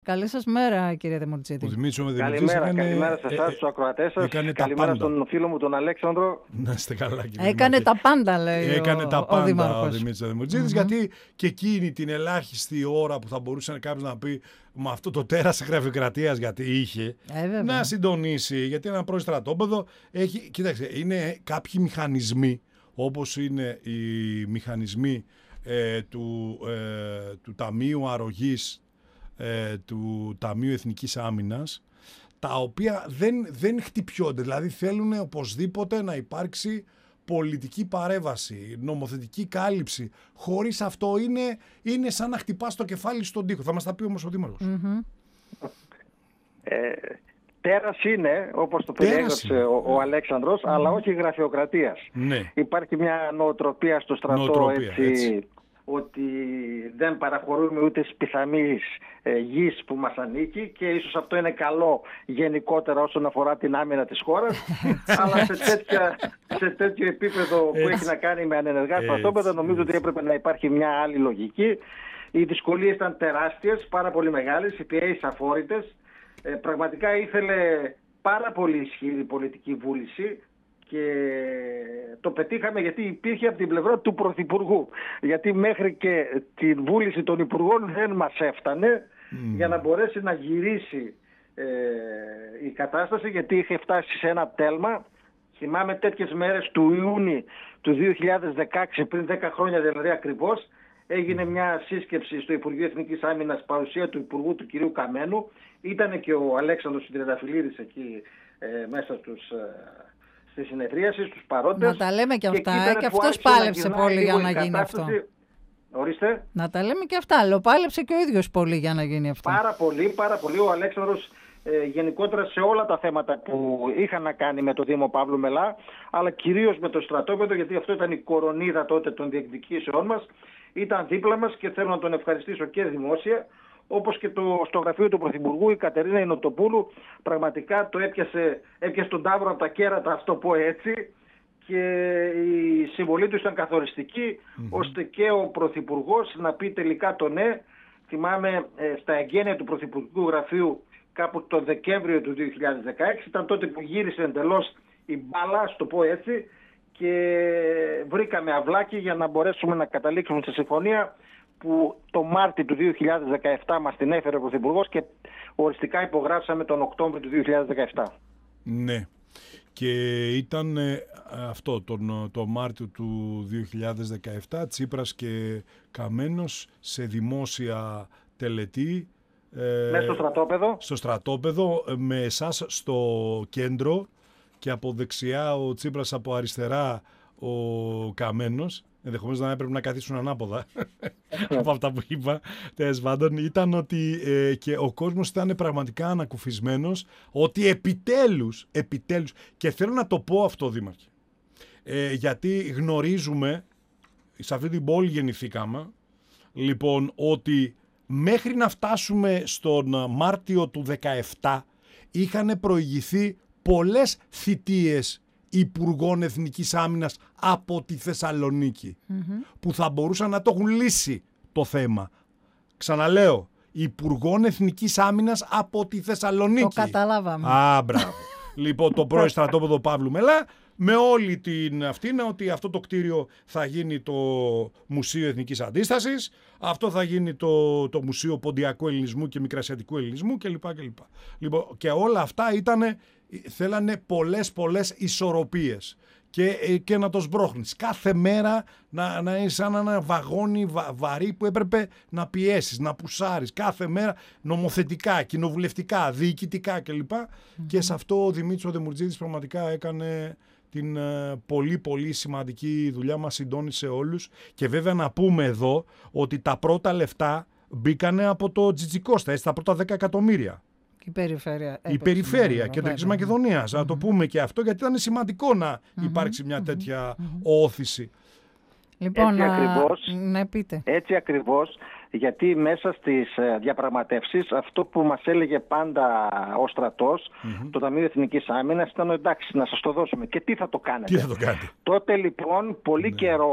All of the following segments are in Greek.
Καλή σας μέρα, κύριε Δεμορτζίδη. Καλημέρα σε εσάς, τους ακροατές σας. Καλημέρα στον φίλο μου τον Αλέξανδρο. Να είστε καλά, κύριε Έκανε τα πάντα, λέει ο Δήμαρχος. Ο Δημήτρης Δεμορτζίδης, γιατί και εκείνη την ελάχιστη ώρα που θα μπορούσε κάποιος να πει με αυτό το τέρας γραφειοκρατίας, γιατί είχε να συντονίσει, γιατί ένα πρώην στρατόπεδο έχει. Κοιτάξτε, είναι κάποιοι μηχανισμοί, όπως είναι οι μηχανισμοί του Ταμείου Αρρωγής, του Ταμείου Εθνικής Άμυνας, τα οποία δεν χτυπιώνται, δηλαδή θέλουν οπωσδήποτε να υπάρξει πολιτική παρέμβαση, νομοθετική κάλυψη. Χωρίς αυτό είναι σαν να χτυπάς το κεφάλι στον τοίχο. Θα μας τα πει όμως ο Δήμαρχος. Τέρας είναι, όπως το περιέγραψε ο Αλέξανδρος, αλλά όχι γραφειοκρατίας. Ναι. Υπάρχει μια νοοτροπία στο στρατό έτσι, ότι δεν παραχωρούμε ούτε σπιθαμής γης που μας ανήκει, και ίσως αυτό είναι καλό γενικότερα όσον αφορά την άμυνα της χώρας, αλλά σε τέτοιο επίπεδο που έχει να κάνει με ανενεργά στρατόπεδα, νομίζω ότι έπρεπε να υπάρχει μια άλλη λογική. Οι δυσκολίες ήταν τεράστιες, πάρα πολύ μεγάλες, οι πιέσεις αφόρητες. Πραγματικά ήθελε πάρα πολύ ισχυρή πολιτική βούληση και το πετύχαμε, γιατί υπήρχε από την πλευρά του Πρωθυπουργού. Γιατί μέχρι και τη βούληση των Υπουργών δεν μας έφτανε για να μπορέσει να γυρίσει η κατάσταση, γιατί είχε φτάσει σε ένα τέλμα. Θυμάμαι τέτοιες μέρες του Ιούνιου του 2016, πριν 10 χρόνια δηλαδή ακριβώς, έγινε μια σύσκεψη στο Υπουργείο Εθνικής Άμυνας, παρουσία του Υπουργού του κυρίου Καμένου. Ήταν και ο Αλέξανδρος Τριανταφυλλίδης εκεί μέσα στη συνεδρίαση, στους παρόντες. Να τα λέμε και αυτά, και αυτός πάλεψε πολύ για να γίνει αυτό. Ορίστε. Να τα λέμε και αυτά, αλλά πάλεψε και ο ίδιος πολύ για να γίνει αυτό. Πάρα πολύ. Ο Αλέξανδρος γενικότερα σε όλα τα θέματα που είχαν να κάνει με το Δήμο Παύλου Μελά, αλλά κυρίως με το στρατόπεδο, γιατί αυτό ήταν η κορονίδα τότε των διεκδικήσεών μας, ήταν δίπλα μας και θέλω να τον ευχαριστήσω και δημόσια, όπως και στο γραφείο του Πρωθυπουργού η Κατερίνα Ινωτοπούλου πραγματικά το έπιασε τον τάβρο από τα κέρατα, ας το πω έτσι, και η συμβολή του ήταν καθοριστική, ώστε και ο Πρωθυπουργός να πει τελικά το ναι. Θυμάμαι στα εγγένεια του Πρωθυπουργικού Γραφείου κάπου το Δεκέμβριο του 2016, ήταν τότε που γύρισε εντελώς η μπάλα, ας το πω έτσι, και βρήκαμε αυλάκι για να μπορέσουμε να καταλήξουμε σε συμφωνία που το Μάρτιο του 2017 μας την έφερε ο Πρωθυπουργός και οριστικά υπογράψαμε τον Οκτώβριο του 2017. Ναι. Και ήταν αυτό το Μάρτιο του 2017, Τσίπρας και Καμένος σε δημόσια τελετή. Μέσα στο στρατόπεδο. Στο στρατόπεδο, με εσάς στο κέντρο, και από δεξιά ο Τσίπρας, από αριστερά ο Καμένος. Ενδεχομένως να έπρεπε να καθίσουν ανάποδα από αυτά που είπα. Τέλος πάντων, ήταν ότι και ο κόσμος ήταν πραγματικά ανακουφισμένος ότι επιτέλους, και θέλω να το πω αυτό, Δήμαρχε, γιατί γνωρίζουμε, σε αυτή την πόλη γεννηθήκαμε, λοιπόν, ότι μέχρι να φτάσουμε στον Μάρτιο του 2017 είχαν προηγηθεί πολλές θητείες Υπουργών Εθνικής Άμυνας από τη Θεσσαλονίκη, που θα μπορούσαν να το έχουν λύσει το θέμα. Ξαναλέω, Υπουργών Εθνικής Άμυνας από τη Θεσσαλονίκη. Το καταλάβαμε. Μπράβο. Λοιπόν, το πρώην στρατόπεδο Παύλου Μελά, με όλη την αυτήνα, ότι αυτό το κτίριο θα γίνει το Μουσείο Εθνικής Αντίστασης, αυτό θα γίνει το Μουσείο Ποντιακού Ελληνισμού και Μικρασιατικού Ελληνισμού κλπ. Λοιπόν, και όλα αυτά θέλανε πολλές ισορροπίες και να το σμπρώχνεις. Κάθε μέρα να είναι σαν ένα βαγόνι βαρύ που έπρεπε να πιέσεις, να πουσάρεις. Κάθε μέρα νομοθετικά, κοινοβουλευτικά, διοικητικά κλπ. Και σε αυτό ο Δημήτρης Δεμορτζίδης πραγματικά έκανε την πολύ σημαντική δουλειά, μας συντόνισε όλους. Και βέβαια να πούμε εδώ ότι τα πρώτα λεφτά μπήκανε από το Τζιτζικώστα, τα πρώτα 10 εκατομμύρια. Η περιφέρεια Κεντρικής Μακεδονίας. Να το πούμε και αυτό, γιατί ήταν σημαντικό να υπάρξει μια τέτοια όθηση. Λοιπόν, έτσι ακριβώς, γιατί μέσα στις διαπραγματεύσεις αυτό που μας έλεγε πάντα ο στρατός, το Ταμείο Εθνικής Άμυνας, ήταν εντάξει, να σας το δώσουμε. Και τι θα το κάνετε. Τι θα το κάνετε. Τότε λοιπόν πολύ καιρό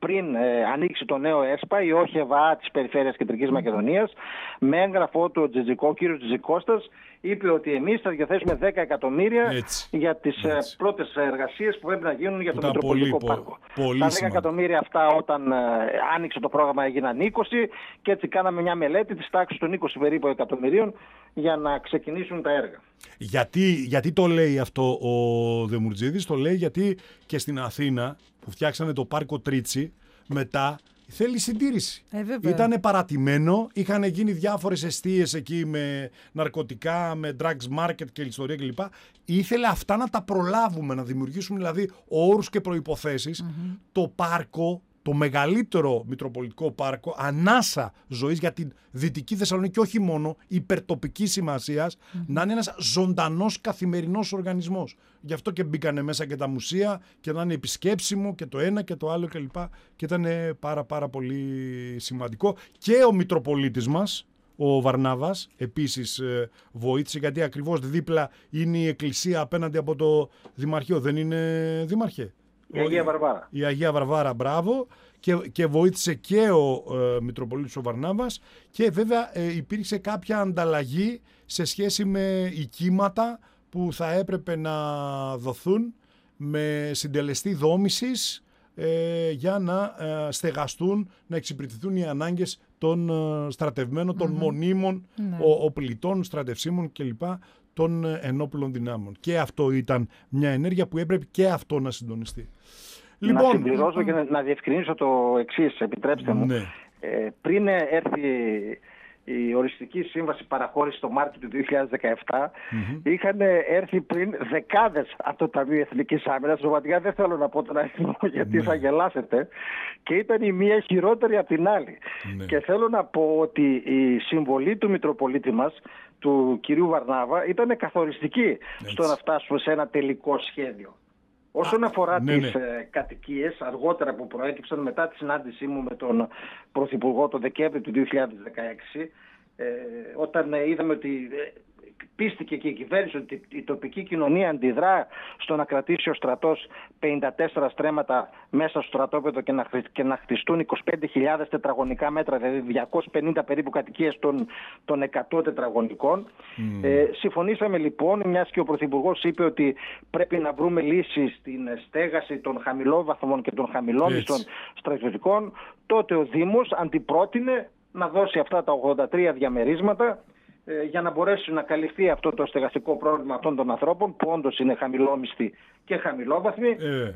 πριν ανοίξει το νέο ΕΣΠΑ, η ΟΧΕΒΑ της Περιφέρειας Κεντρικής Μακεδονίας, με έγγραφό του ο κύριος Τζιτζικώστας, είπε ότι εμείς θα διαθέσουμε 10 εκατομμύρια για τις πρώτες εργασίες που πρέπει να γίνουν για το Μητροπολιτικό Πάρκο. Τα 10 εκατομμύρια αυτά όταν άνοιξε το πρόγραμμα έγιναν 20 και έτσι κάναμε μια μελέτη της τάξης των 20 περίπου εκατομμυρίων για να ξεκινήσουν τα έργα. Γιατί το λέει αυτό ο Δεμουρτζίδης? Το λέει γιατί και στην Αθήνα που φτιάξανε το πάρκο Τρίτσι μετά θέλει συντήρηση. Ήτανε παρατημένο, είχαν γίνει διάφορες εστίες εκεί με ναρκωτικά, με drugs market και ιστορία κλπ. Ήθελε αυτά να τα προλάβουμε, να δημιουργήσουμε δηλαδή όρους και προϋποθέσεις. Το πάρκο, το μεγαλύτερο Μητροπολιτικό Πάρκο, ανάσα ζωής για την Δυτική Θεσσαλονίκη και όχι μόνο, υπερτοπικής σημασίας, να είναι ένας ζωντανός καθημερινός οργανισμός. Γι' αυτό και μπήκανε μέσα και τα μουσεία και να είναι επισκέψιμο και το ένα και το άλλο κλπ. Και ήταν πάρα πολύ σημαντικό. Και ο Μητροπολίτης μας, ο Βαρνάβας, επίσης βοήθησε, γιατί ακριβώς δίπλα είναι η εκκλησία απέναντι από το Δημαρχείο. Δεν είναι, Δήμαρχε? Η Αγία Βαρβάρα. Η Αγία Βαρβάρα, μπράβο. Και βοήθησε και ο Μητροπολίτης ο Βαρνάβας, και βέβαια υπήρξε κάποια ανταλλαγή σε σχέση με οικίματα που θα έπρεπε να δοθούν με συντελεστή δόμησης για να στεγαστούν, να εξυπηρετηθούν οι ανάγκες των στρατευμένων, των μονίμων οπλιτών, στρατευσίμων κλπ, των ενόπλων δυνάμων. Και αυτό ήταν μια ενέργεια που έπρεπε και αυτό να συντονιστεί. Λοιπόν, να συμπληρώσω και να διευκρινίσω το εξής, επιτρέψτε μου. Ναι. Πριν έρθει η οριστική σύμβαση παραχώρηση το Μάρτιο του 2017, είχαν έρθει πριν δεκάδες από το Ταμείο Εθνικής Άμυνας. Σωματικά δεν θέλω να πω τον αριθμό γιατί θα γελάσετε, και ήταν η μία χειρότερη από την άλλη. Και θέλω να πω ότι η συμβολή του Μητροπολίτη μας, του κυρίου Βαρνάβα, ήταν καθοριστική στο να φτάσουμε σε ένα τελικό σχέδιο. Όσον αφορά τις κατοικίες, αργότερα που προέκυψαν μετά τη συνάντησή μου με τον Πρωθυπουργό το Δεκέμβριο του 2016, όταν είδαμε ότι πίστηκε και η κυβέρνηση ότι η τοπική κοινωνία αντιδρά στο να κρατήσει ο στρατός 54 στρέμματα μέσα στο στρατόπεδο και να χτιστούν 25.000 τετραγωνικά μέτρα, δηλαδή 250 περίπου κατοικίες των 100 τετραγωνικών. Συμφωνήσαμε λοιπόν, μιας και ο Πρωθυπουργός είπε ότι πρέπει να βρούμε λύσεις στην στέγαση των χαμηλόβαθμων και των χαμηλόμισθων στρατιωτικών, τότε ο Δήμος αντιπρότεινε να δώσει αυτά τα 83 διαμερίσματα για να μπορέσει να καλυφθεί αυτό το στεγαστικό πρόβλημα αυτών των ανθρώπων που όντως είναι χαμηλόμισθοι και χαμηλόβαθμοι,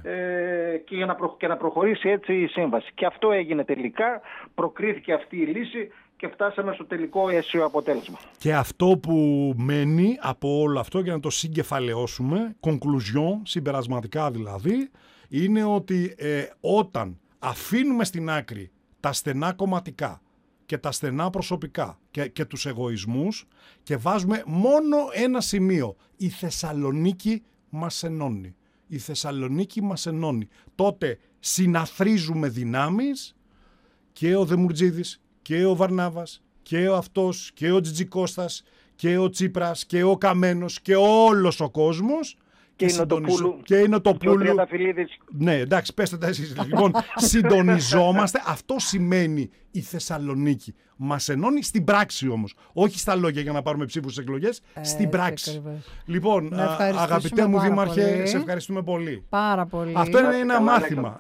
και να προχωρήσει έτσι η σύμβαση. Και αυτό έγινε τελικά, προκρίθηκε αυτή η λύση και φτάσαμε στο τελικό αίσιο αποτέλεσμα. Και αυτό που μένει από όλο αυτό, για να το συγκεφαλαιώσουμε, conclusion, συμπερασματικά δηλαδή, είναι ότι όταν αφήνουμε στην άκρη τα στενά κομματικά και τα στενά προσωπικά και τους εγωισμούς και βάζουμε μόνο ένα σημείο: η Θεσσαλονίκη μας ενώνει. Η Θεσσαλονίκη μας ενώνει. Τότε συναθρίζουμε δυνάμεις, και ο Δεμουρτζίδης και ο Βαρνάβας και ο αυτός και ο Τζιτζικώστας και ο Τσίπρας και ο Καμένος και όλος ο κόσμος. Και η Νοτοπούλου. Ναι, εντάξει, πέστε τα εσείς. Λοιπόν, συντονιζόμαστε. Αυτό σημαίνει η Θεσσαλονίκη. Μας ενώνει στην πράξη όμως. Όχι στα λόγια για να πάρουμε ψήφους στις εκλογές. Στην πράξη. Λοιπόν, αγαπητέ μου Δήμαρχε, σε ευχαριστούμε πολύ. Πάρα πολύ. Αυτό είναι ένα μάθημα.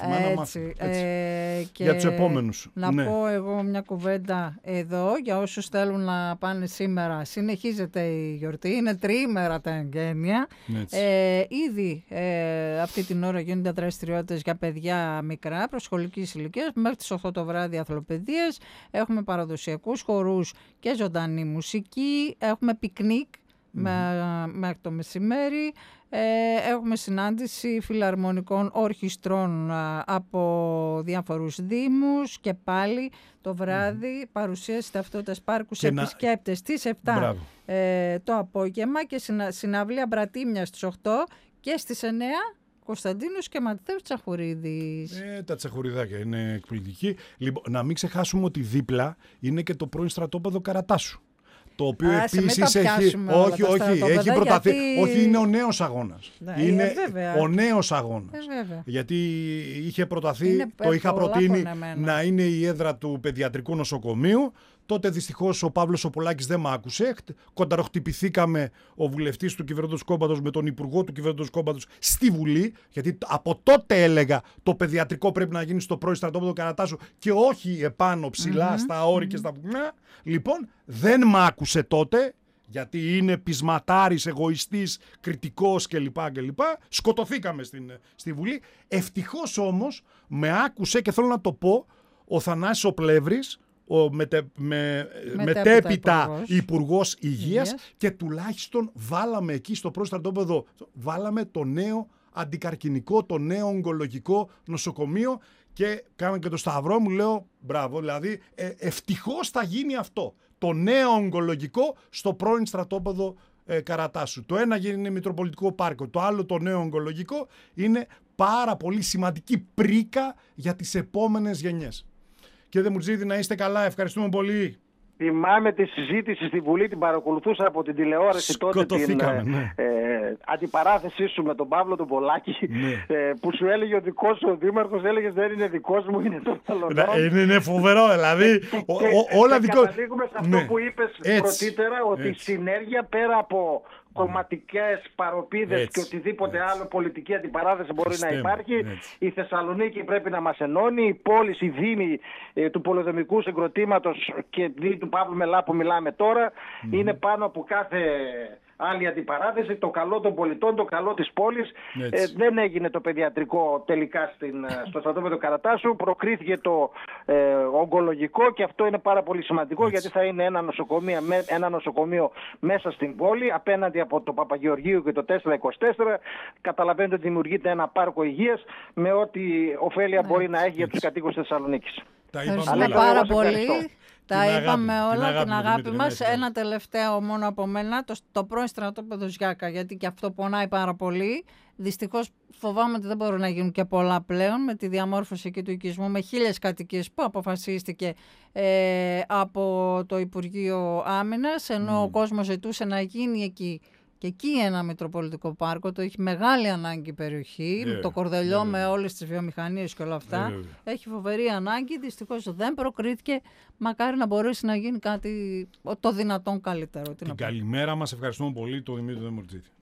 Για τους επόμενους. Να πω εγώ μια κουβέντα εδώ για όσους θέλουν να πάνε σήμερα. Συνεχίζεται η γιορτή. Είναι τριήμερα τα εγγένεια. Ήδη αυτή την ώρα γίνονται δραστηριότητες για παιδιά μικρά, προσχολικής ηλικίας, μέχρι τις 8 το βράδυ αθλοπαιδείες. Έχουμε παραδοσιακούς χορούς και ζωντανή μουσική. Έχουμε πικνίκ μέχρι το μεσημέρι. Έχουμε συνάντηση φιλαρμονικών ορχιστρών από διάφορους δήμους, και πάλι το βράδυ παρουσίαση ταυτότητας πάρκου σε επισκέπτες στις 7 το απόγευμα, και συναυλία Μπρατήμια στις 8 και στις 9 Κωνσταντίνος και Ματθαίος Τσαχουρίδης. Τα τσαχουριδάκια είναι εκπληκτικοί. Λοιπόν, να μην ξεχάσουμε ότι δίπλα είναι και το πρώην στρατόπεδο Καρατάσου. το οποίο επίσης έχει προταθεί. Όχι, είναι ο νέος αγώνας. Είναι ο νέος αγώνας. Γιατί είχε προταθεί, το είχα προτείνει να είναι η έδρα του παιδιατρικού νοσοκομείου. Τότε δυστυχώς ο Παύλος ο Πολάκης δεν μ' άκουσε. Κονταροχτυπηθήκαμε ο βουλευτής του κυβερνώντος κόμματος με τον υπουργό του κυβερνώντος κόμματος στη Βουλή. Γιατί από τότε έλεγα το παιδιατρικό πρέπει να γίνει στο πρώην στρατόπεδο Καρατάσου και όχι επάνω ψηλά στα όρη και στα βουνά. Λοιπόν, δεν μ' άκουσε τότε. Γιατί είναι πεισματάρης, εγωιστής, κριτικός κλπ. Σκοτωθήκαμε στη Βουλή. Ευτυχώς όμως με άκουσε και θέλω να το πω ο Θανάσης ο Πλεύρης, ο μετέπειτα Υπουργός Υγείας και τουλάχιστον βάλαμε εκεί στο πρώην στρατόπεδο, βάλαμε το νέο αντικαρκινικό, το νέο ογκολογικό νοσοκομείο και κάναμε και το σταυρό μου, λέω μπράβο, δηλαδή ευτυχώς θα γίνει αυτό. Το νέο ογκολογικό στο πρώην στρατόπεδο Καρατάσου. Το ένα είναι Μητροπολιτικό Πάρκο, το άλλο το νέο ογκολογικό είναι πάρα πολύ σημαντική πρίκα για τις επόμενες γενιές. Κύριε Δεμουρτζίδη, να είστε καλά, ευχαριστούμε πολύ. Θυμάμαι τη συζήτηση στη Βουλή, την παρακολουθούσα από την τηλεόραση τότε, την αντιπαράθεσή σου με τον Παύλο τον Πολάκη, που σου έλεγε ο δικός σου ο δήμαρχος, έλεγες δεν είναι δικός μου, είναι των άλλων. Είναι φοβερό, δηλαδή. Όλα δικό. Καταλήγουμε σε αυτό που είπες πρωτήτερα, ότι η συνέργεια πέρα από κομματικές παροπίδες και οτιδήποτε άλλο πολιτική αντιπαράθεση μπορεί να υπάρχει. Η Θεσσαλονίκη πρέπει να μας ενώνει, η πόλη, η δήμη του πολεοδομικού συγκροτήματος και του Παύλου Μελά που μιλάμε τώρα είναι πάνω από κάθε άλλη αντιπαράθεση, το καλό των πολιτών, το καλό της πόλης. Δεν έγινε το παιδιατρικό τελικά στο στρατόπεδο Καρατάσου, προκρίθηκε το ογκολογικό και αυτό είναι πάρα πολύ σημαντικό γιατί θα είναι ένα νοσοκομείο μέσα στην πόλη απέναντι από το Παπαγεωργίου και το 424. Καταλαβαίνετε ότι δημιουργείται ένα πάρκο υγείας με ό,τι ωφέλεια μπορεί να έχει για τους κατοίκους της Θεσσαλονίκης. Ευχαριστούμε πάρα πολύ. Τα είπαμε όλα, την αγάπη μας. Ένα τελευταίο μόνο από μένα, το πρώην στρατόπεδο Γιάκα, γιατί και αυτό πονάει πάρα πολύ. Δυστυχώς φοβάμαι ότι δεν μπορούν να γίνουν και πολλά πλέον με τη διαμόρφωση εκεί του οικισμού με 1000 κατοικίες που αποφασίστηκε από το Υπουργείο Άμυνας, ενώ ο κόσμος ζητούσε να γίνει εκεί. Και εκεί ένα Μητροπολιτικό Πάρκο, το έχει μεγάλη ανάγκη η περιοχή, το Κορδελιό με όλες τις βιομηχανίες και όλα αυτά. Έχει φοβερή ανάγκη, δυστυχώς δεν προκρίθηκε. Μακάρι να μπορέσει να γίνει κάτι το δυνατόν καλύτερο. Την καλημέρα μας, ευχαριστούμε πολύ τον Δημήτρη Δεμουρτζίδη.